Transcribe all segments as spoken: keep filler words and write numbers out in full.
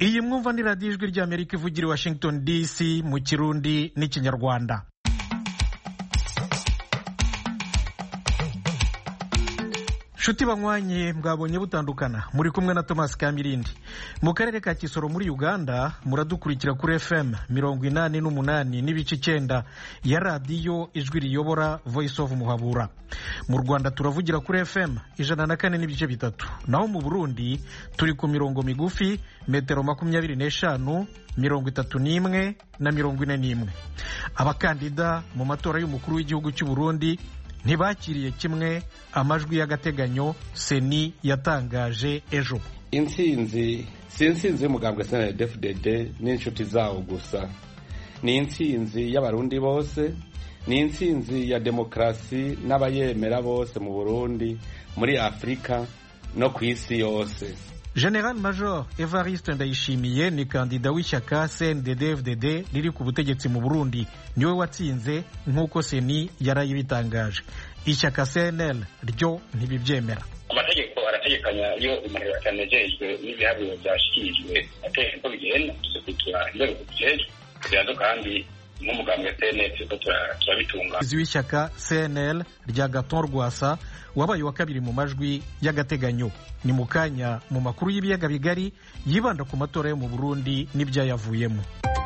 iyi mwumva ni radiyo ijwi ry'Amerika ivugira i Washington D C mu Kirundi n'Ikinyarwanda. Shuti banywanye mwabonye butandukana muri kumwe na Thomas Kamirindi. Mu karere ka Kisoro muri Uganda muradukurikira kuri F M mirongo inani n'umunani n'ibice icyenda ya radiyo ijwi riyobora Voice of Muhabura. Mu Rwanda turavugira kuri F M ijana na kane n'ibice bitatu. Naho mu Burundi turi ku mirongo migufi metero makumyabiri n'eshanu mirongo itatu n'imwe na mirongo ine n'imwe. Abakandida mu matora y'umukuru w'igihugu cy'u Burundi ntibakiriye kimwe amajwi y'agateganyo Seni yatangaje ejo. Intsinzi si intsinzi y'umugambwe C N D D F D D n'inshuti zawo gusa, ni intsinzi y'abarundi bose, ni intsinzi ya demokrasi n'abayemera bose mu Burundi, muri Afrika no ku isi yose. General Major Evariste Ndayishimiye ni kandida w'ishyaka C N D D F D D riri ku butegetsi mu Burundi, niwe watsinze nk'uko Seni yarayibitangaje. Ishyaka C N L ryo ntibibyemera. Amategeko arategekanya iyo umuntu yatanejejwe n'ibiharuro byashikirijwe ategeko bigenda tuzitura inzego zijejwe byazo kandi n'umugambwe C N L ko turabitunga. W'ishyaka C N L rya Gaton Rwasa wabaye wa kabiri mu majwi y'agateganyo. Ni mu kanya mu makuru y'ibiyaga bigari yibanda ku matora yo mu Burundi n'ibyayavuyemo.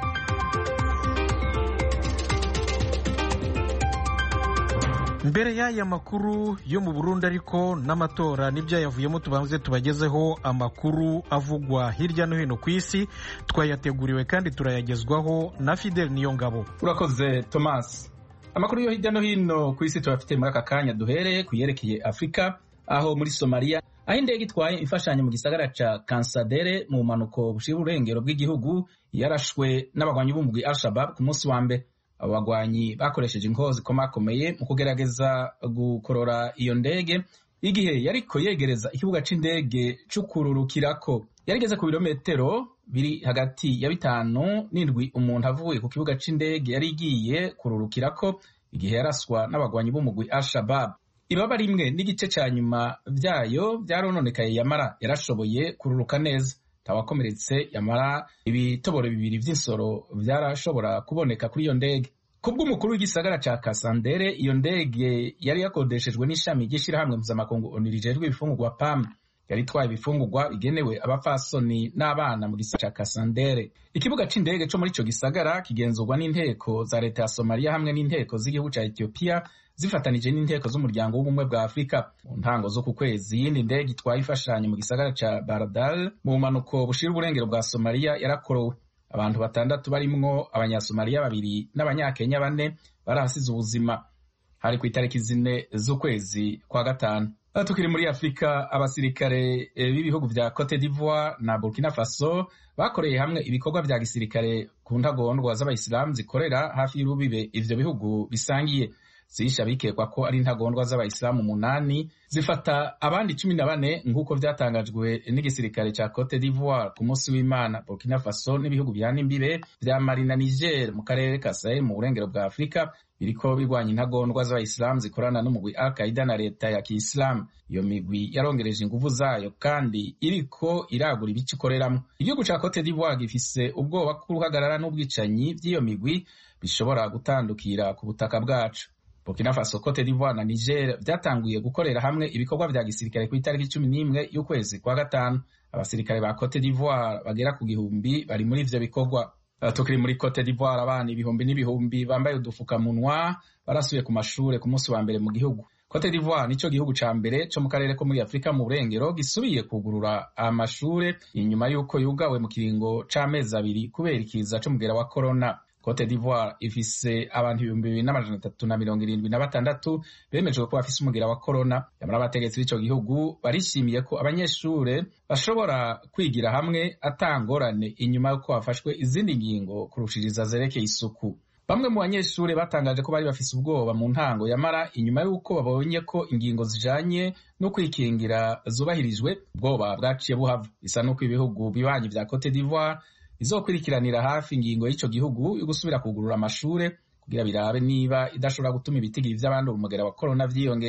Mbere y'aya makuru yo mu Burundi ariko n'amatora n'ibyayavuyemo tubanze tubagezeho amakuru avugwa hirya no hino ku isi, twayateguriwe kandi turayagezwaho na Fidel Niyongabo. Urakoze Thomas. Amakuru yo hirya no hino ku isi turafite muri aka kanya, duhereye kuyerekeye Afrika, aho muri Somalia aho indege itwaye imfashanyo mu gisagara ca Kansadere mu manuko bushira urengero bw'igihugu yarashwe n'abagwanyi b'umugwi Al-Shabaab ku munsi wa mbere. Abo bagwanyi bakoresheje inkozi komakomeye mu kugerageza gukorora iyo ndege igihe yariko yegereza ikibuga c'indege c'ukururukirako. Yarigeze ku birometero biri hagati ya bitanu n'indwi umuntu avuye ku kibuga c'indege yari igiye kururukirako igihe yaraswa n'abagwanyi b'umugwi Al-Shabaab. Ibaba rimwe n'igice ca nyuma vyayo vyarononekaye, yamara yarashoboye kururuka neza. Tawakomeretse, yamara ibitoboro bibiri vy'insoro vyarashobora kuboneka kuri iyo ndege. Kubw'umukuru w'igisagara ca Kasandere, iyo ndege yari yakodeshejwe n'ishami ry'ishirahamwe mpuzamakungu ONU rijejwe ibifungurwa P A M. Yari itwaye ibifungurwa bigenewe abapfasoni n'abana mu gisagara ca Kasandere. Ikibuga c'indege co muri ico gisagara kigenzurwa n'inteko za leta ya Somalia hamwe n'inteko z'igihugu ca Ethiopia zifatanije n'inteko z'umuryango w'ubumwe bwa Afrika. Mu ntango zo ku kwezi, yindi ndege itwaye ifashanyo mu gisagara ca Baradal mu manuko bushira uburengero bwa Somalia yarakorowe. Abantu batandatu barimwo abanyasomaliya babiri n'abanyakenya bane barahasize ubuzima. Hari ku itariki zine z'ukwezi kwa gatanu. Tukiri muri Afrika, abasirikare b'ibihugu vya Cote d'Ivoire na Burkina Faso bakoreye hamwe ibikorwa vya gisirikare ku ntagondwa z'abayisilamu zikorera hafi y'urubibe ivyo bihugu bisangiye. Zisha bikekwa ko ari intagondwa z'abayisilamu umunani zifata abandi cumi na bane nk'uko vyatangajwe n'igisirikare ca Cote d'Ivoire ku munsi w'Imana. Burkina Faso n'ibihugu bihana imbibe vya Mali na Niger mu karere ka Sahel mu burengero bwa Afrika biriko birwanya intagondwa z'abayisilamu zikorana n'umugwi Al-Qaeda na leta ya Kiislamu. Iyo migwi yarongereje inguvu zayo kandi iriko iragura ibice ikoreramwo. Igihugu ca Cote d'Ivoire gifise ubwoba ko uruhagarara n'ubwicanyi vy'iyo migwi bishobora gutandukira ku butaka bwacu. Burkina Faso, Cote d'Ivoire na Niger vyatanguye gukorera hamwe ibikorwa vya gisirikare ku itariki cumi n'imwe y'ukwezi kwa gatanu. Abasirikare ba Cote d'Ivoire bagera ku gihumbi bari muri ivyo bikorwa. Tukiri muri Cote d'Ivoire, abana ibihumbi n'ibihumbi bambaye udufukamunwa barasubiye ku mashure ku munsi wa mbere mu gihugu. Cote d'Ivoire nico gihugu ca mbere co mu karere ko muri Afrika mu burengero gisubiye kugurura amashure inyuma y'uko yugawe mu kiringo c'amezi abiri kubera ikiza c'umugera wa corona. Cote d'Ivoire ifise abantu ibihumbi bibiri n'amajana atatu na mirongo irindwi na batandatu bemejwe ko bafise umugera wa corona. Yamara abategetsi b'ico gihugu barishimiye ko abanyeshure bashobora kwigira hamwe atangorane inyuma y'uko hafashwe izindi ngingo kurushiriza zerekeye isuku. Bamwe mu banyeshure batangaje ko bari bafise ubwoba mu ntango, yamara inyuma y'uko babonye ko ingingo zijanye no kwikingira zubahirijwe, ubwoba bwaciye buhava. Bisa n'uko ibihugu bibanyi vya Cote d'Ivoire izokurikiranira hafi ingingo y'ico gihugu yo gusubira kugurura amashure kugira birabe niba idashobora gutuma ibitigiri vy'abandura umugera wa corona vyiyongera.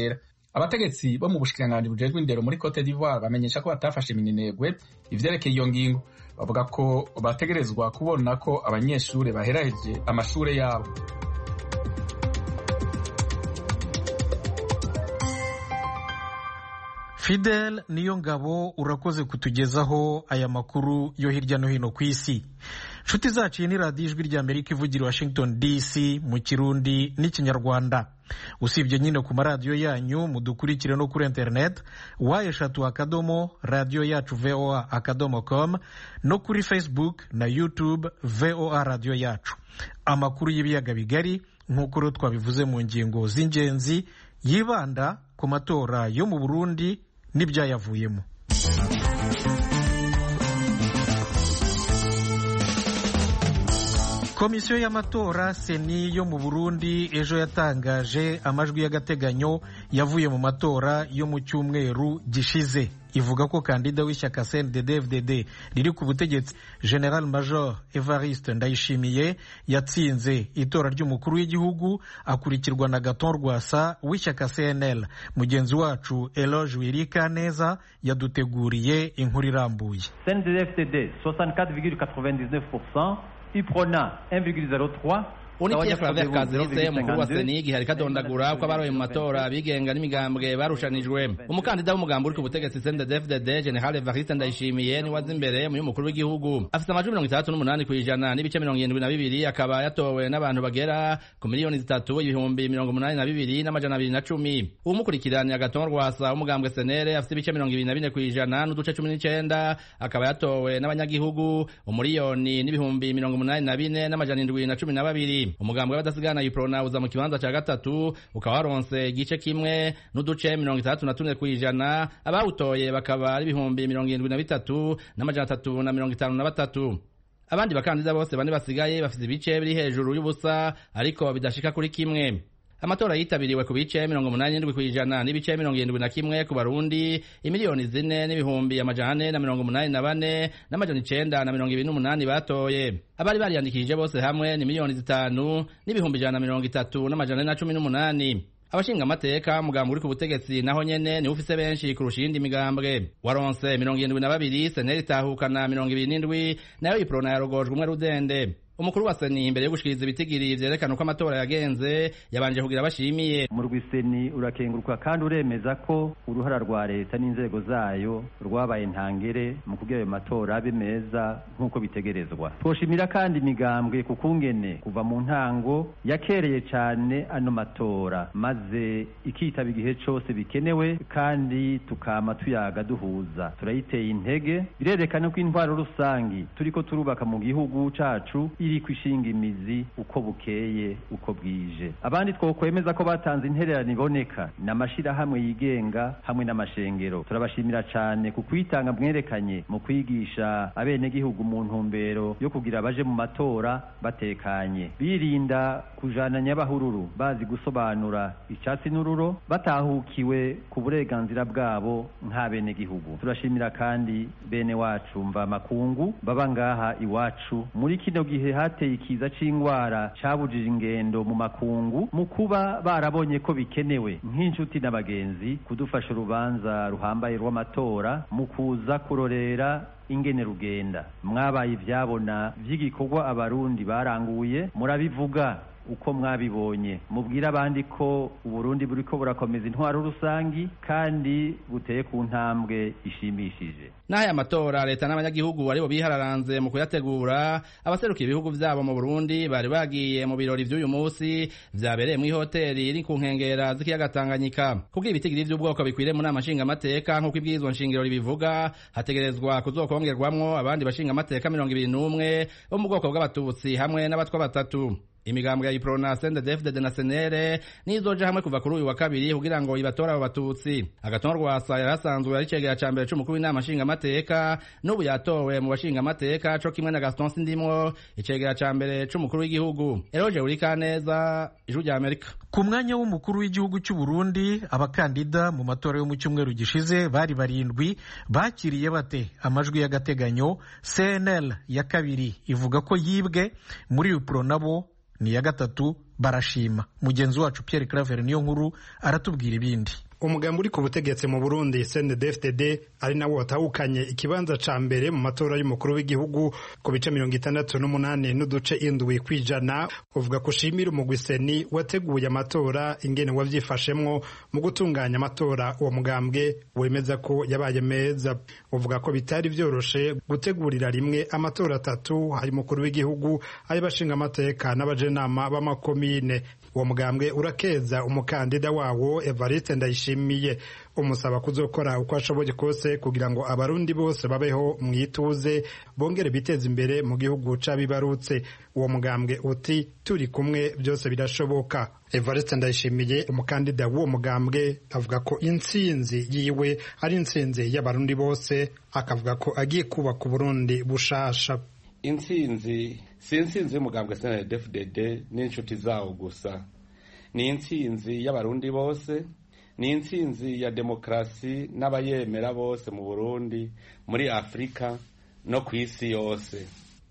abategetsi bo mu bushikiranganji bujejwe indero muri Cote d'Ivoire bamenyesha ko batafashe iminenegwe ivyerekeye iyo ngingo. Bavuga ko bategerezwa kubona ko abanyeshure baheraheje amashure yabo. Fidel Niyongabo, urakoze kutugezaho aya makuru yo hirya no hino ku isi. Nshuti zacu, ni radiyo ijwi ry'Amerika ivugira Washington D C mu Kirundi n'Ikinyarwanda. Usibye nyine ku maradiyo yanyu, mudukurikire no kuri internet wa eshatu akadomo radiyo yacu voa akadomo com, no kuri Facebook na YouTube voa radiyo yacu. Amakuru y'ibiyaga bigari nk'uko rero twabivuze mu ngingo z'ingenzi, yibanda ku matora yo mu Burundi n'ibyayavuyemo. Komisiyo y'amatora seni yo mu Burundi ejo yatangaje amajwi y'agateganyo yavuye mu matora yo mu cyumweru gishize. Ivuga ko kandida w'ishyaka C N D D F D D riri ku butegetsi General Major Evariste Ndayishimiye yatsinze itora ry'umukuru w'igihugu, akurikirwa na Gaton Rwasa w'ishyaka C N L. Mugenzi wacu Eloge Wirikaneza yaduteguriye inkuru irambuye. C N D D F D D soixante-quatre virgule quatre-vingt-dix-neuf pour cent, Iprona un virgule zéro trois, Unitia Claver Kazirise umukuru wa seni igihe ariko adondagura ko abaroye mu matora abigenga n'imigambwe barushanijwe. Umukandida w'umugambi uri ku butegetsi C N D D F D D General Evariste Ndayishimiye ni wazi imbere mu mukuru w'igihugu, afite amajwi mirongo itandatu n'umunani kw'ijana n'ibice mirongo irindwi na bibiri, akaba yatowe n'abantu bagera ku miliyoni zitatu ibihumbi mirongo umunani na bibiri n'amajana abiri na cumi. Umukurikirana Agaton Rwasa w'umugambwe Senere afite ibice mirongo ibiri na bine kw'ijana n'uduce cumi n'icenda, akaba yatowe n'abanyagihugu umuriyoni n'ibihumbi mirongo umunani na bine n'amajana indwi na cumi na babiri. Umugambwe w'abadasigana Iprona uza mu kibanza ca gatatu, ukaba waronse igice kimwe n'uduce mirongo itandatu na tune kw'ijana, abawutoye bakaba ari ibihumbi mirongo irindwi na bitatu n'amajana atatu na mirongo itanu na batatu. Abandi bakandida bose bane basigaye bafite ibice biri hejuru y'ubusa ariko bidashika kuri kimwe. Amatora yitabiriwe ku bice mirongo umunani n'indwi kw'ijana n'ibice mirongo irindwi na kimwe ku Barundi, imiliyoni zine n'ibihumbi amajana ane na mirongo umunani na bane n'amajana icenda na mirongo ibiri n'umunani batoye. Abari bariyandikishije bose hamwe ni miliyoni zitanu n'ibihumbi ijana na mirongo itatu n'amajana ane na cumi n'umunani. Abashinga amateka mugambo uri ku butegetsi naho nyene ni ufise benshi kurusha iyindi migambwe. Waronse mirongo irindwi na babiri, Seneri itahukana mirongo ibiri n'indwi, nayo Iprona yarogojwe umwe rudende. Umukuru wa seni imbere yo gushikiriza ibitigiri vyerekana uko amatora yagenze yabanje kugira abashimiye. Mu rwiseni urakenguruka kandi uremeza ko uruhara rwa leta n'inzego zayo rwabaye ntangere mu kugira ayo matora abe meza nk'uko bitegerezwa. Twoshimira kandi imigambwe kukungene kuva mu ntango yakereye cane ano matora, maze ikitaba igihe cose bikenewe kandi tukama tuyaga duhuza. Turayiteye intege, birerekana ko intwaro rusangi turiko turubaka mu gihugu cacu iri kwishinga imizi uko bukeye uko bwije. Abandi twokwemeza ko batanze intererano iboneka n'amashirahamwe yigenga hamwe n'amashengero. Turabashimira cane ku kwitanga mwerekanye mu kwigisha abene gihugu mu ntumbero yo kugira baje mu matora batekanye, birinda kujana nyabahururu, bazi gusobanura icatsi n'ururo, batahukiwe ku burenganzira bwabo nk'abene gihugu. Turashimira kandi bene wacu mva makungu baba ngaha iwacu muri kino gihe hateye ikiza c'ingwara cabujije ingendo mu makungu, mu kuba barabonye ko bikenewe nk'inshuti n'abagenzi kudufasha urubanza ruhambaye rw'amatora mu kuza kurorera ingene rugenda. Mwabaye ivyabona vy'igikorwa abarundi baranguye, murabivuga uko mwabibonye, mubwira abandi ko Uburundi buriko burakomeza intwaro rusangi kandi buteye ku ntambwe ishimishije. N'aya matora leta n'abanyagihugu aribo bihararanze mu kuyategura. Abaserukiye ibihugu vyabo mu Burundi bari bagiye mu birori vy'uyu munsi vyabereye mu hoteli iri ku nkengera z'ikiyaga Tanganyika. Kugira ibitigiri vy'ubwoko bikwire mu nama nshinga amateka nk'uko ibwirizwa nshingiro ribivuga, hategerezwa kuzokongerwamwo abandi bashinga amateka mirongo ibiri n'umwe bo mu bwoko bw'abatutsi hamwe n'abatwa batatu. Imigambwe ya Iprona, C N D D F D D na Senere nizoja hamwe kuva kuri uyu wa kabiri kugira ngo ibatora abo batutsi. Agaton Rwasa yarasanzwe ari cegera ca mbere c'umukuru w'inama nshinga amateka, n'ubu yatowe mu bashinga amateka co kimwe na Gaston Sindimwo icegera ca mbere c'umukuru w'igihugu. Eloge Urikaneza, Ijwi rya Amerika. Ku mwanya w'umukuru w'igihugu cy'u Burundi, abakandida mu matora yo mu cyumweru gishize bari barindwi. Bakiriye bate amajwi y'agateganyo? C N L ya kabiri ivuga ko yibwe, muri Iprona nabo ni ya gatatu barashima. Mugenzi wacu Pierre Claver niyo nkuru aratubwira ibindi. umugambi uri ku butegetsi mu Burundi C N D D F D D ari nawo watahukanye ikibanza ca mbere mu matora y'umukuru w'igihugu ku bice mirongo itandatu n'umunani n'uduce indwi kwijana uvuga ko ushimira umugwi seni wateguye amatora ingene wavyifashemwo mu gutunganya amatora. Uwo mugambwe wemeza ko yabaye meza, uvuga ko bitari vyoroshe gutegurira rimwe amatora atatu hari mukuru w'igihugu ay'abashinga amateka n'abajenama b'amakomine. Uwo mugambwe urakeza umukandida wawo Evariste Ndayishimiye, umusaba kuzokora uko ashoboye kose kugira ngo abarundi bose babeho mwituze bongere biteza imbere mu gihugu cabibarutse. Uwo mugambwe uti turi kumwe byose birashoboka. Evariste Ndayishimiye umukandida w'uwo mugambwe avuga ko intsinzi yiwe ari intsinzi y'abarundi bose, akavuga ko agiye kubaka Burundi bushasha. Intsinzi si intsinzi y'umugambwe C N D D F D D n'inshuti zawo gusa, ni intsinzi y'abarundi bose, ni intsinzi ya demokrasi n'abayemera bose mu Burundi, muri Afrika no ku isi yose.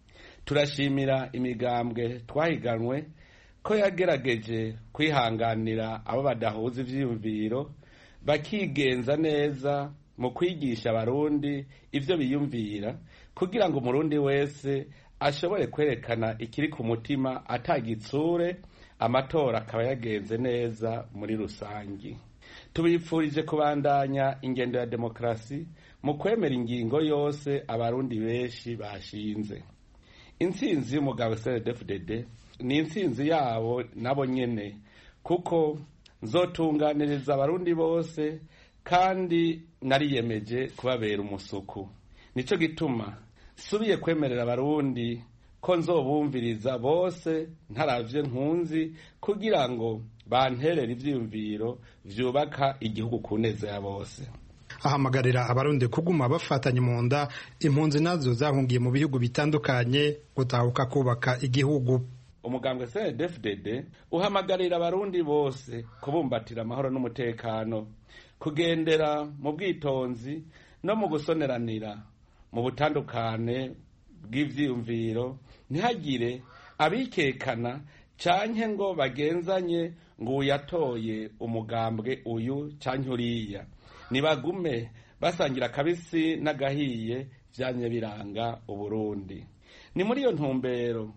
Turashimira imigambwe twahiganwe ko yagerageje kwihanganira abo badahuza ivyiyumviro bakigenza neza mu kwigisha abarundi ivyo biyumvira kugira ngo umurundi wese ashobore kwerekana ikiri ku mutima atagitsure, amatora akaba yagenze neza muri rusangi. Tubipfurije kubandanya ingendo ya demokrasi mu kwemera ingingo yose abarundi benshi bashinze. Intsinzi y'umugabo C N D D F D D ni intsinzi yabo nabo nyene, kuko nzotunganiriza abarundi bose kandi nariyemeje kubabera umusuku. Nico gituma subiye kwemerera abarundi ko nzobumviriza bose ntaravye nkunzi kugira ngo banterere ivyiyumviro vyubaka igihugu ku neza ya bose. Ahamagarira abarundi kuguma bafatanye mu nda impunzi nazo zahungiye mu bihugu bitandukanye gutahuka kubaka igihugu. Umugambwe C N D D F D D uhamagarira abarundi bose kubumbatira amahoro n'umutekano, kugendera mu bwitonzi no mu gusoneranira mu butandukane bw'ivyiyumviro, ntihagire abikekana canke ngo bagenzanye ngo uyatoye umugambwe uyu canke uriya. Nibagume basangira kabisi n'agahiye vyanye biranga Uburundi. Ni muri iyo ntumbero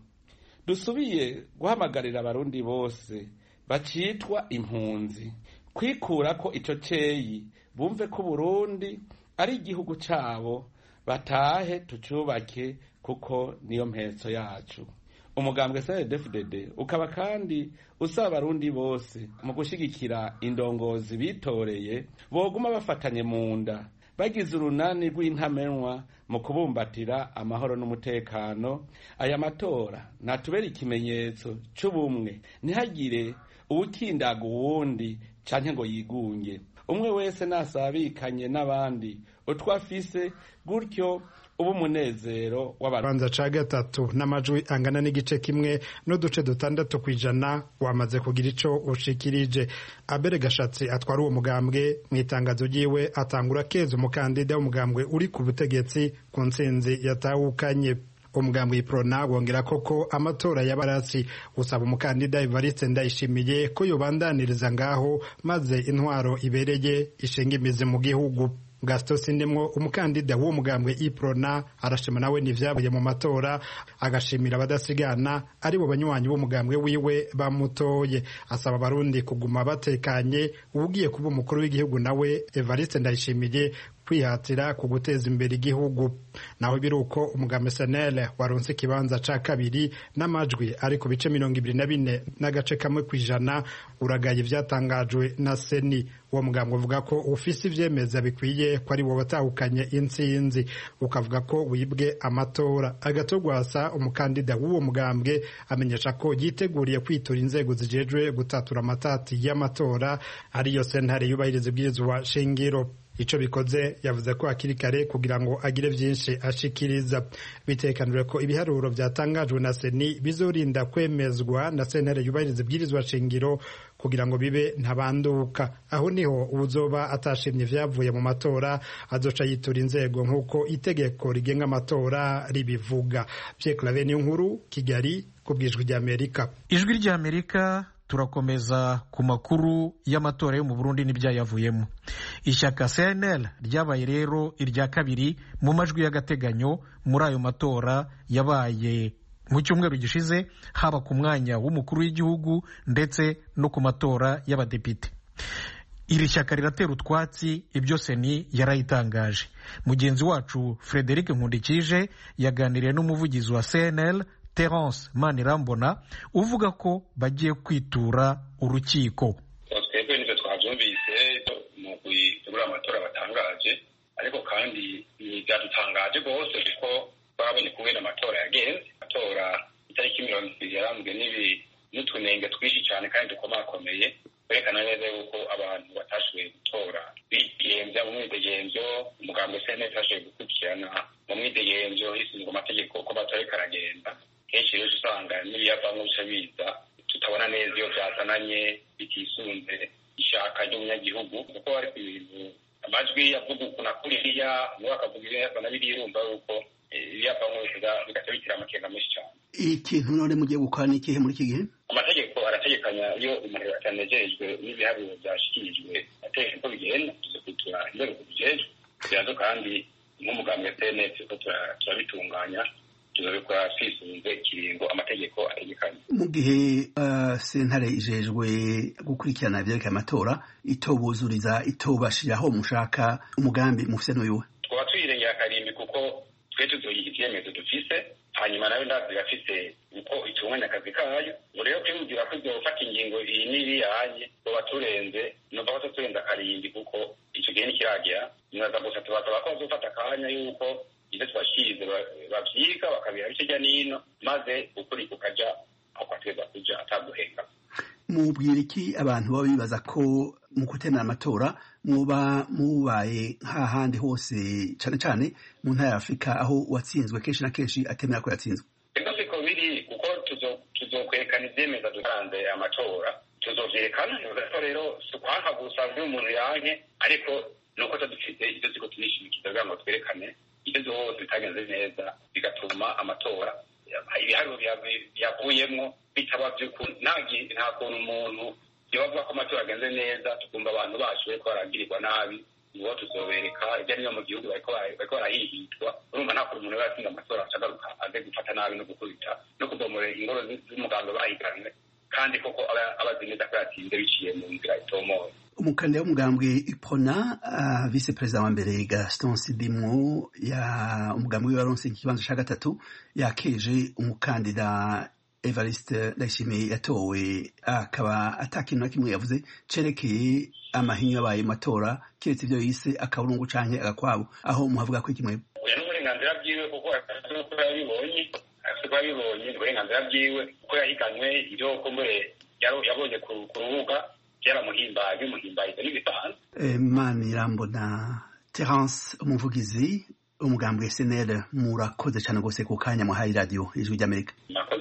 dusubiye guhamagarira abarundi bose bacitwa impunzi kwikura ko ico ceyi, bumve ko Burundi ari igihugu cabo, batahe tucubake kuko niyo mpetso yacu. Umugambwe C N D D F D D ukaba kandi usaba abarundi bose mu gushigikira indongozi bitoreye boguma bafatanye mu nda, bagize urunani rw'intamenwa mu kubumbatira amahoro n'umutekano. Aya matora natubera ikimenyetso c'ubumwe, ntihagire uwukindaga uwundi canke ngo yigunge. Umwe wese nasabikanye n'abandi utwafise, gutyo ubu munezero w'abarundi. Ca gatatu n'amajwi angana n'igice kimwe n'uduce dutandatu kwijana wamaze kugira ico ushikirije. Abere Gashatsi atwara uwo mugambwe mu itangazo ryiwe atangura keza umukandida w'umugambwe uri ku butegetsi ku ntsinzi yatahukanye. Umugambwe Iprona wongera koko amatora y'abaratsi usaba umukandida Evariste Ndayishimiye ko yobandaniriza ngaho maze intwaro ibereye ishinga imizi mu gihugu. Gaston Sindimwo umukandida w'uwo mugambwe Iprona arashima nawe n'ivyabuye mu matora, agashimira abadasigana ari bo banywanyi b'umugambwe wiwe bamutoye. Asaba abarundi kuguma batekanye, ugiye kuba umukuru w'igihugu nawe Evariste Ndayishimiye kwihatira ku guteza imbere igihugu. Naho biruko umugambwe S N L waronse ikibanza ca kabiri n'amajwi ari ku bice mirongo ibiri na bine n'agace kamwe kwijana, uragaye vyatangajwe na Seni. Uwo mugambwe uvuga ko ufise ivyemeza bikwiye ko ari wo batahukanye intsinzi, ukavuga ko wibwe amatora. Agatogwasa umukandida w'uwo mugambwe amenyesha ko yiteguriye kwitura inzego zijejwe gutatura amatati y'amatora ariyo sentare yubahiriza ibwirizwa shingiro. Ico bikoze yavuze ko akiri kare kugira ngo agire vyinshi ashikiriza. Bitekanijwe ko ibiharuro vyatangajwe na Seni bizorinda kwemezwa na sentare yubahiriza ibwirizwa shingiro kugira ngo bibe ntabanduka. Aho niho uzoba atashimye vyavuye mu matora azoca yitura inzego nk'uko itegeko rigenga amatora ribivuga. Pierre Claver Nkuru, Kigali, kubwijwi rya Amerika. Ijwi rya Amerika turakomeza ku makuru y'amatora yo mu Burundi n'ibyayavuyemo. Ishyaka C N L ryabaye rero irya kabiri mu majwi y'agateganyo muri ayo matora yabaye mu cyumweru gishize, haba ku mwanya w'umukuru w'igihugu ndetse no ku matora y'abadepite. Iri shyaka riratera utwatsi ibyo Seni yarayitangaje. Mugenzi wacu Frederic Nkundikije yaganiriye n'umuvugizi wa C N L Terence Manirambona uvuga ko bagiye kwitura urukiko. Twebwe nivyo twavyumvise mu kwitura amatora batangaje, ariko kandi byadutangaje rwose kuko babonye kubera amatora yagenze. Amatora itariki mirongo ibiri yarambwe n'ibi n'utunenge twinshi cyane kandi dukomakomeye, berekana neza yuko abantu batashoboye gutora bigenza mu mwidegenzo. Umugambi C N L yashoboye gukurikirana mu mwidegenzo hisuzwa amategeko ko amatora karagenda. Kenshi rero usanga n'ibiyavamo bica biza tutabona neza iyo byazananye bitisunze ishaka ry'umunyagihugu, kuko hari ibintu amajwi yavuga uku na kuriya niwe akavuga ibiyazana biriyumva yuko ibiyavamo bigaca bitira amakenga menshi cyane. Ikintu none mugiye gukora ni ikihe muri iki gihe? Amategeko arategekanya iyo umuntu atanejejwe n'ibiharuro byashikirijwe ateye ko bigenda tuzikurikira imbere ku bijejwe byazo, kandi nk'umugambi wa C N L ko turabitunganya tuzabikora twisunze ikiringo amategeko ategekanye. Mu gihe uh, sentare ijejwe gukurikirana ivyerekeye amatora itobuzuriza itobashiraho mushaka umugambi mufise n'uyuwe? Twaba twirengera karimbi kuko twe tuzoyiha ivyemezo dufise, hanyuma nawe ndazi gafise uko itunganya akazi kayo. Rero kwimubwira ko izofata ingingo iyi n'iri yanye boba turenze nova ko turenza karimbi, kuko ico gihe nikiragera nyaza gusa tubasaba ko bazofata akanya yuko ibyo twashyize babyiga bakabira bice nino maze ukuri kukaja aho kwateza kuja ataguhenga. Mubwira iki abantu baba bibaza ko mu kutemera amatora muba mubaye nk'ahandi hose cane cane mu ntara ya Afurika aho watsinzwe kenshi na kenshi atemera ko yatsinzwe? Ego siko biri, kuko tuzokwerekana ivyemeza dutanze amatora, tuzovyerekana rero sukwanka gusa umuntu yanke, ariko nuko dufite ivyo ziko tunishimikiza kugira ngo twerekane ibyo zose bitagenze neza, bigatuma amatora ibiharuro byavuyemo bitaba by'ukuri. Nta kuntu umuntu yobavuga ko amatora agenze neza tukumva abantu bashoboye ko baragirirwa nabi, nibo tuzobereka ibyo niyo mu gihugu bariko barahihitwa. Urumva nta kuntu umuntu yatsinda amatora acagaruka aze gufata nabi no gukubita no kubomora ingoro z'umuganga bahiganwe, kandi koko abazi neza ko yatsinze biciye mu nzira itomoye. Umukandida w'umugambwe Ipona uh, vice president wa mbere Gaston Sidimwo ya umugambwe w'abaronse ikibanza ca gatatu yakeje umukandida Evariste Ndayishimiye yatowe, akaba atakintu na kimwe yavuze cerekeye amahinyu yabaye matora kiretse ivyo yise akaburungu canke agakwabo, aho muhavuga ko ikimwe oya n'uburenganzira bwiwe kuko ko yabibonye afite yabibonye n'uburenganzira bwiwe kuko yahiganwe ibyo kumbure yabonye ku rubuga byaramuhimbaye muhimbaye n'ibitanu. Manirambona Terence umuvugizi umugambwe C N L, murakoze cyane gose ku kanya muhaye radio Ijwi ry'Amerika.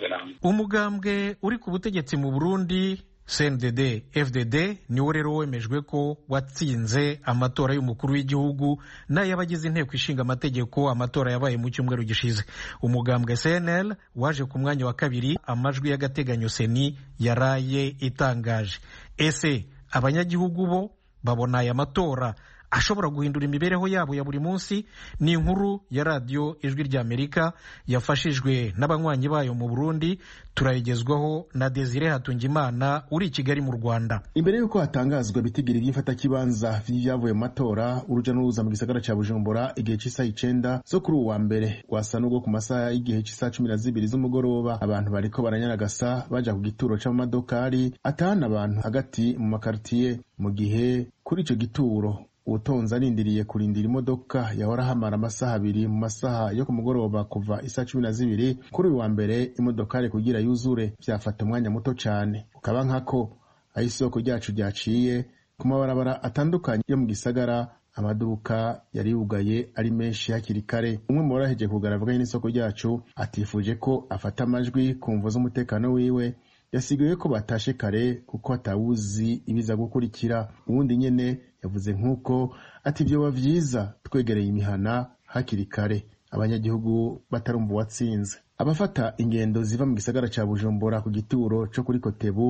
Umugambwe uri ku butegetsi mu Burundi C N D D F D D niwo rero wemejwe ko watsinze amatora y'umukuru w'igihugu n'ay'abagize inteko ishinga amategeko. Amatora yabaye mu cyumweru gishize. Umugambwe C N L waje ku mwanya wa kabiri, amajwi y'agateganyo Seni yaraye itangaje. Ese abanyagihugu bo babona aya matora ashobora guhindura imibereho yabo ya buri munsi? Ni inkuru ya radio Ijwi ry'Amerika yafashijwe n'abanywanyi bayo mu Burundi, turayigezwaho na Desire Hatungimana uri i Kigali mu Rwanda. Imbere yuko hatangazwa bitigiri by'imfata kibanza vyavuye mu matora, uruja n'uruza mu gisagara ca Bujumbura igihe c'isa icenda zo kuri uwa mbere wasa n'ubwo ku masaha y'igihe c'isa cumi na zibiri z'umugoroba, abantu bariko baranyaragasa baja ku gituro c'amadokari atahana abantu hagati mu makartier, mu gihe kuri ico gituro utonze arindiriye kurindira imodoka yahora hamara amasaha abiri mu masaha yo ku mugoroba kuva isa cumi na zibiri kuri uyu wa mbere imodokari kugira yuzure vyafata umwanya muto cane. Ukaba nkako aho isoko ryacu ryaciye ku mabarabara atandukanye yo mu gisagara, amaduka yari yugaye ari menshi hakiri kare. Umwe mu baraheje kugaragara n'isoko ryacu atifuje ko afata amajwi ku mvo z'umutekano wiwe, yasigaye ko batashe kare kuko atawuzi ibiza gukurikira. Ubundi nyene yavuze nk'uko ati vyoba vyiza twegereye imihana hakiri kare, abanyagihugu batarumva uwatsinze. Abafata ingendo ziva mu gisagara ca Bujumbura ku gituro co kuri Kotebu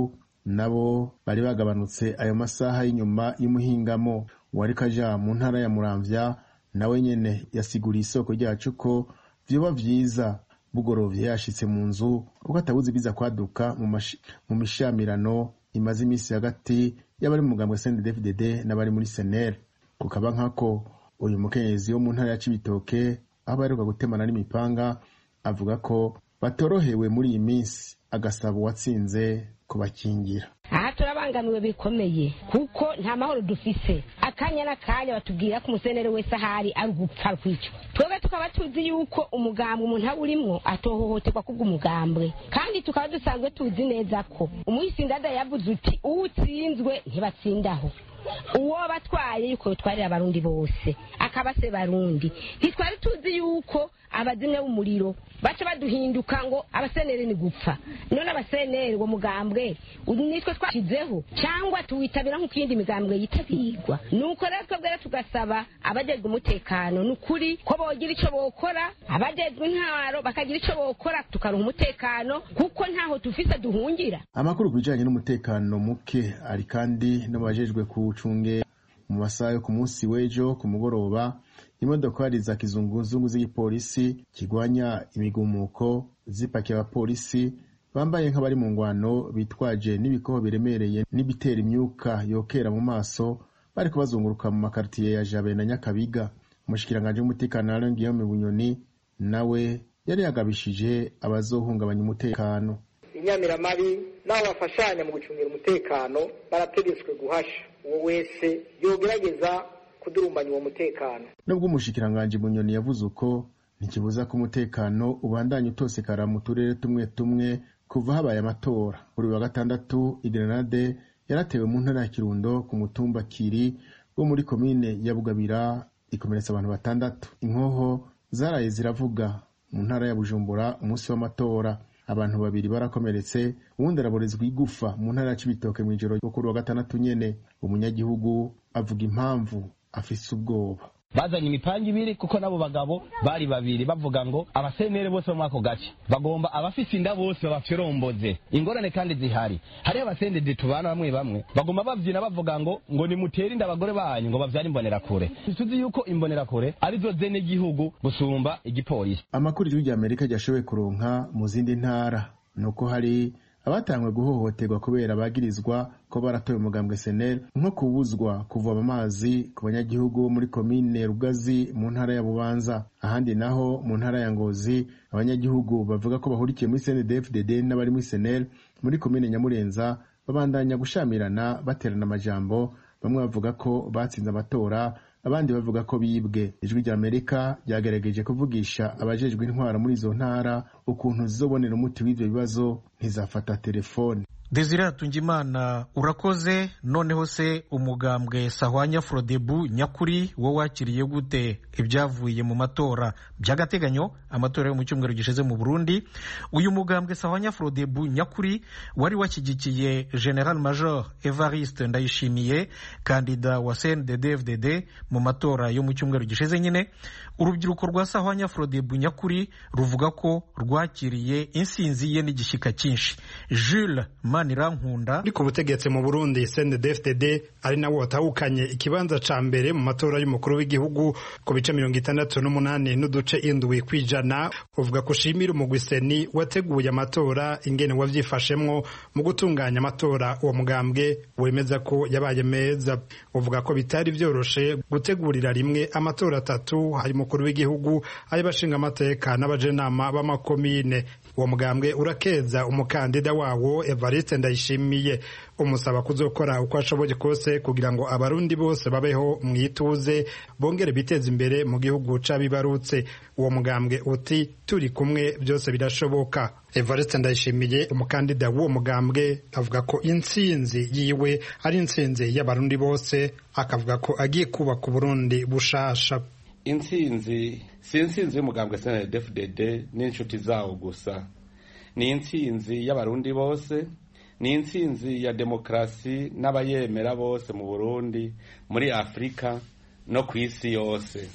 nabo bari bagabanutse ayo masaha y'inyuma y'umuhingamo. Uwari kaja mu ntara ya Muramvya nawe nyene yasiguriye isoko ryacu ko vyoba vyiza bugorovye yashitse mu nzu kuko atabuze biza kwaduka mu mishamirano imaze imisi hagati y'abari mu mugambwe C N D D F D D n'abari muri S N L. Kukaba nkako uyu mukenyezi wo mu ntara ya Cibitoke aho baheruka gutemana n'imipanga avuga ko batorohewe muri iyi minsi, agasaba uwatsinze kubakingira. Aha turabangamiwe bikomeye kuko nta mahoro dufise, akanya n'akanya batubwira ko umusenere wese ahari ari gupfa kwicwa. Twebwe tukaba tuzi yuko umugambwe umuntu awurimwo atohohoterwa kubw'umugambwe, kandi tukaba dusanzwe tuzi neza ko umuhisindada yavuze uti uwutsinzwe ntibatsindaho. Uwo batwaye yuko twarira abarundi bose akaba se barundi, ntitwari tuzi yuko abazimya b'umuriro baca baduhinduka ngo abasenere ni gupfa. None abasenere wo mugambwe nitwe twashizeho cyangwa tuwitabira nk'ikindi migambwe yitabirwa. Nuko rero twebwe tugasaba abajejwe umutekano n'ukuri ko bogira ico bokora, abajejwe intwaro bakagira ico bokora tukaronka umutekano kuko ntaho tufise duhungira. Amakuru kujanye n'umutekano muke ari kandi n'abajejwe kuwucunge mu masaha yo ku munsi w'ejo ku mugoroba. Imodokari za kizunguzungu z'igipolisi kigwanya imigumuko zipakiye abapolisi bambaye nk'abari mu ngwano bitwaje n'ibikoho biremereye n'ibitera imyuka yokera mu maso bariko bazunguruka mu makartiye ya Jabe na Nyakabiga. Umushikiranganje w'umutekano Alain Guillaume Bunyoni nawe yari yagabishije abazohungabanya umutekano. Inyamiramabi n'abo bafashanya mu gucungira umutekano barategetswe guhasha uwo wese yogerageza kudurumbanya uwo mutekano. Nubwo umushikiranganje Bunyoni yavuze uko ntikibuza ko umutekano ubandanya utosekara mu turere tumwe tumwe kuva habaye amatora. Kuri wa gatandatu igrenade yaratewe mu ntara ya Kirundo ku mutumba Kiri wo muri komine ya Bugabira ikomeretsa abantu batandatu. Inkoho zaraye ziravuga mu ntara ya Bujumbura umunsi w'amatora. Abantu babiri barakomeretse, uwundi araborezwa igufa mu ntara ya Cibitoke mu ijoro ryo kuri wa gatandatu nyene. Umunyagihugu avuga impamvu afise ubwoba. Bazanye imipanga ibiri kuko nabo bagabo bari babiri bavuga ngo abasenere bose mu ako gace bagomba abafise inda bose babafyoromboze. Ingorane kandi zihari, hari abasendede tubana bamwe bamwe bagomba bavyina bavuga ngo ngo ni mutera inda abagore banyu ngo bavyara imbonera kure. Tuzi yuko imbonera kure arizo zene igihugu gusumba igipolisi. Amakuru y'u Amerika yashoboye kuronka mu zindi ntara nuko hari abatangwe guhohoterwa kubera bagirizwa ko baratoye umugambwe S N L, nko kubuzwa kuvoma amazi ku banyagihugu muri komine Rugazi mu ntara ya Bubanza. Ahandi naho mu ntara ya Ngozi abanyagihugu bavuga ko bahurikiye muri C N D D F D D n'abari muri S N L muri komine Nyamurenza babandanya gushamirana baterana amajambo, bamwe bavuga ko batsinze amatora abandi bavuga ko bibwe. Ijwi rya Amerika ryagerageje kuvugisha abajejwe intwara muri izo ntara ukuntu zizobonera umuti w'ivyo bibazo ntizafata telefone. Desire Hatungimana urakoze. Noneho se umugambwe Sahwanya Frodebu nyakuri wo wakiriye gute ibyavuye mu matora by'agateganyo, amatora yo mu cyumweru gishize mu Burundi? Uyu mugambwe Sahwanya Frodebu nyakuri wari wakigikiye General Major Evariste Ndayishimiye, kandida wa C N D D F D D mu matora yo mu cyumweru gishize nyine. Urubyiruko rwa Sahwanya Frodebu nyakuri ruvuga ko rwakiriye insinzi ye n'igishyika cyinshi. Jules Manirankunda ariko ubutegetsi mu Burundi C N D D F D D ari nawo watahukanye ikibanza ca mbere mu matora y'umukuru w'igihugu ku bice mirongo itandatu n'umunani n'uduce indwi kwijana. Uvuga ko shimira umugwi seni wateguye amatora ingene wavyifashemwo mu gutunganya amatora. Uwo mugambwe wemeza ko yabaye meza. Uvuga ko bitari vyoroshe gutegurira rimwe amatora atatu, hari mukuru w'igihugu, ay'abashinga amateka n'abajenama b'amakomine. Uwo mugambwe urakeza umukandida wawo Evariste Ndayishimiye, umusaba kuzokora uko ashoboye kose kugira ngo abarundi bose babeho mwituze bongere biteza imbere mu gihugu cabibarutse. Uwo mugambwe uti turi kumwe byose birashoboka. Evariste Ndayishimiye umukandida w'uwo mugambwe avuga ko intsinzi yiwe ari intsinzi y'abarundi bose, akavuga ko agiye kubaka Burundi bushasha. Intsinzi si intsinzi y'umugambwe C N D D F D D n'inshuti zawo gusa, ni intsinzi y'abarundi bose, ni intsinzi ya demokrasi n'abayemera bose mu Burundi, muri Afrika no ku isi yose.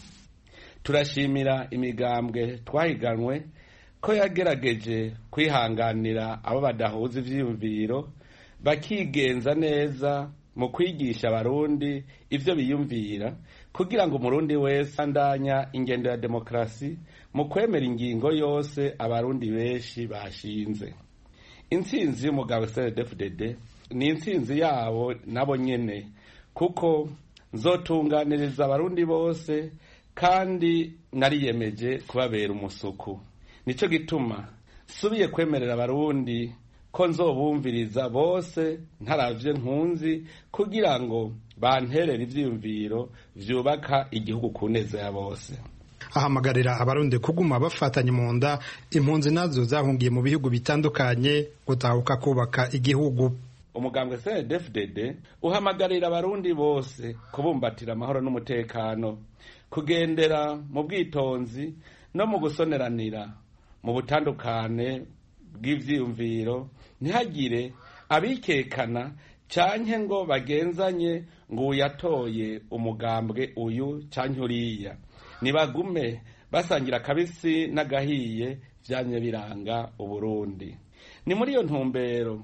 Turashimira imigambwe twahiganwe ko yagerageje kwihanganira abo badahuza ivyiyumviro bakigenza neza mu kwigisha abarundi ivyo biyumvira kugira ngo umurundi wese andanya ingendo ya demokarasi mu kwemera ingingo yose abarundi benshi bashinze. Intsinzi y'umugabo C N D D F D D ni intsinzi yabo nabo nyene, kuko nzotunganiriza abarundi bose kandi nariyemeje kubabera umusuku. Nico gituma subiye kwemerera abarundi ko nzobumviriza bose ntaravye nkunzi kugira ngo banterere ivyiyumviro vyubaka igihugu ku neza ya bose. Ahamagarira abarundi kuguma bafatanye mu nda impunzi nazo zahungiye mu bihugu bitandukanye gutahuka kubaka igihugu. Umugambwe C N D D F D D uhamagarira abarundi bose kubumbatira amahoro n'umutekano, kugendera mu bwitonzi no mu gusoneranira mu butandukane bw'ivyiyumviro, ntihagire abikekana canke ngo bagenzanye ngo uyatoye umugambwe uyu canke uriya. Nibagume basangira kabisi n'agahiye vyanye biranga Uburundi. Ni muri iyo ntumbero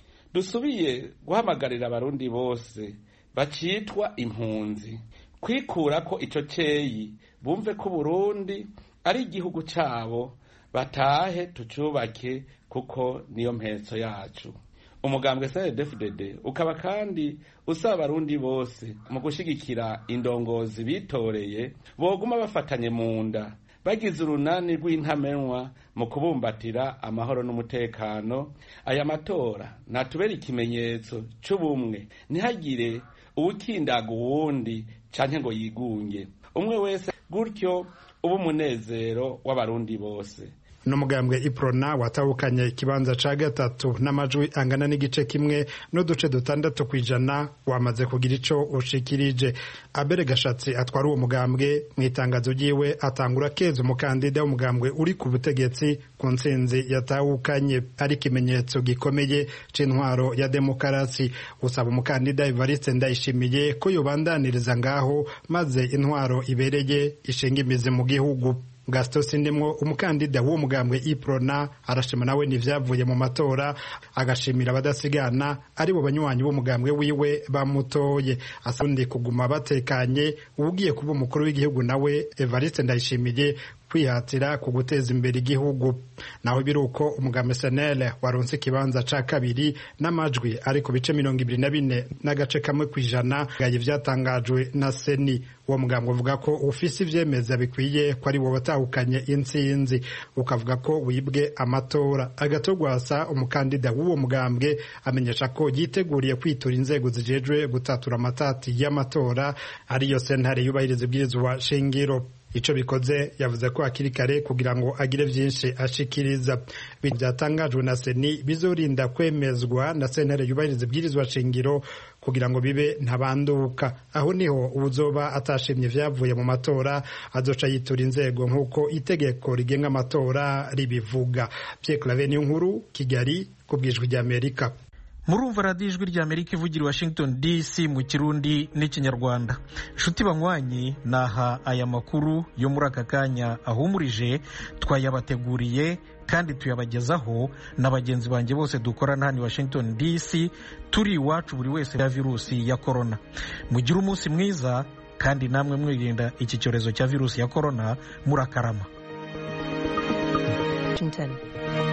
dusubiye guhamagarira abarundi bose bacitwa impunzi kwikura ko ico ceyi, bumve ko Burundi ari igihugu cabo, batahe tucubake kuko niyo mpetso yacu. Umugambwe C N D D F D D ukaba kandi usaba abarundi bose mu gushigikira indongozi bitoreye boguma bafatanye mu nda, bagize urunani rw'intamenwa mu kubumbatira amahoro n'umutekano. Aya matora natubera ikimenyetso c'ubumwe, ntihagire uwukindaga uwundi canke ngo yigunge, umwe wese gutyo ubu munezero w'abarundi bose. N'umugambwe Iprona watahukanye ikibanza ca gatatu n'amajwi angana n'igice kimwe n'uduce dutandatu kwijana wamaze kugira ico ushikirije. Abere Gashatsi atwara uwo mugambwe mu itangazo ryiwe atangura keza umukandida w'umugambwe uri ku butegetsi ku ntsinzi yatahukanye ari ikimenyetso gikomeye c'intwaro ya demokarasi. Usaba umukandida Evariste Ndayishimiye ko yobandaniriza ngaho maze intwaro ibereye ishinga imizi mu gihugu. Gaston Sindimwo umukandida w'uwo mugambwe Iprona arashima nawe n'ivyavuye mu matora, agashimira abadasigana ari bo banywanyi b'umugambwe wiwe bamutoye. Asundi kuguma batekanye ugiye kuba umukuru w'igihugu nawe Evariste Ndayishimiye kwihatira ku guteza imbere igihugu. Naho biruko umugambwe S N L waronse ikibanza ca kabiri n'amajwi ari ku bice mirongo ibiri na bine n'agace kamwe kwijana gaye vyatangajwe na Seni. Uwo mugambwe uvuga ko ufise ivyemeza bikwiye ko ari wo batahukanye intsinzi, ukavuga ko wibwe amatora. Agatogwasa umukandida w'uwo mugambwe amenyesha ko yiteguriye kwitura inzego zijejwe gutatura amatati y'amatora ariyo sentare yubahiriza ibwirizwa shingiro. Ico bikoze yavuze ko akiri kare kugira ngo agire vyinshi ashikiriza. Byatangajwe na Seni bizorinda kwemezwa na sentare yubahiriza ibwirizwa shingiro kugira ngo bibe ntabanduka. Aho niho uzoba atashimye vyavuye mu matora azoca yitura inzego nk'uko itegeko rigenga amatora ribivuga. Pierre Claver Nkuru, Kigali, kubwijwi rya Amerika. Murumva radiyo ijwi rya Amerika ivugira Washington D C mu Kirundi n'ikinyarwanda. Nshuti banywanyi, naha aya makuru yo muri aka kanya ahumurije, twayabateguriye kandi tuyabagezaho na bagenzi banjye bose dukorana hano Washington D C, turi iwacu buri wese ya virusi ya corona. Mugire umunsi mwiza kandi namwe mwirinda iki cyorezo cya virusi ya corona murakarama. Washington.